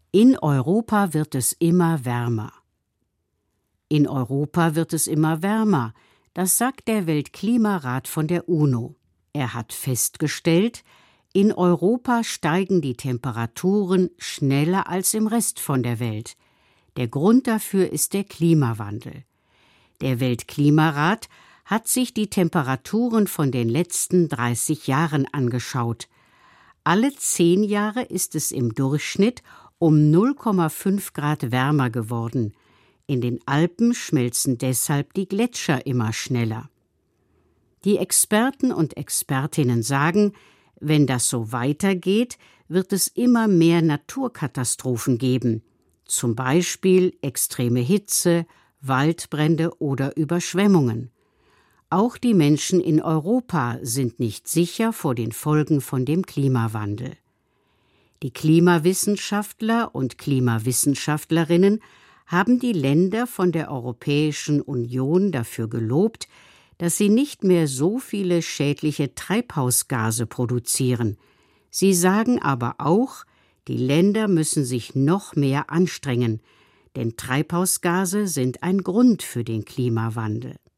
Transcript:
In Europa wird es immer wärmer. In Europa wird es immer wärmer, das sagt der Weltklimarat von der UNO. Er hat festgestellt, in Europa steigen die Temperaturen schneller als im Rest von der Welt. Der Grund dafür ist der Klimawandel. Der Weltklimarat hat sich die Temperaturen von den letzten 30 Jahren angeschaut. Alle 10 Jahre ist es im Durchschnitt um 0,5 Grad wärmer geworden. In den Alpen schmelzen deshalb die Gletscher immer schneller. Die Experten und Expertinnen sagen, wenn das so weitergeht, wird es immer mehr Naturkatastrophen geben, zum Beispiel extreme Hitze, Waldbrände oder Überschwemmungen. Auch die Menschen in Europa sind nicht sicher vor den Folgen von dem Klimawandel. Die Klimawissenschaftler und Klimawissenschaftlerinnen haben die Länder von der Europäischen Union dafür gelobt, dass sie nicht mehr so viele schädliche Treibhausgase produzieren. Sie sagen aber auch, die Länder müssen sich noch mehr anstrengen, denn Treibhausgase sind ein Grund für den Klimawandel.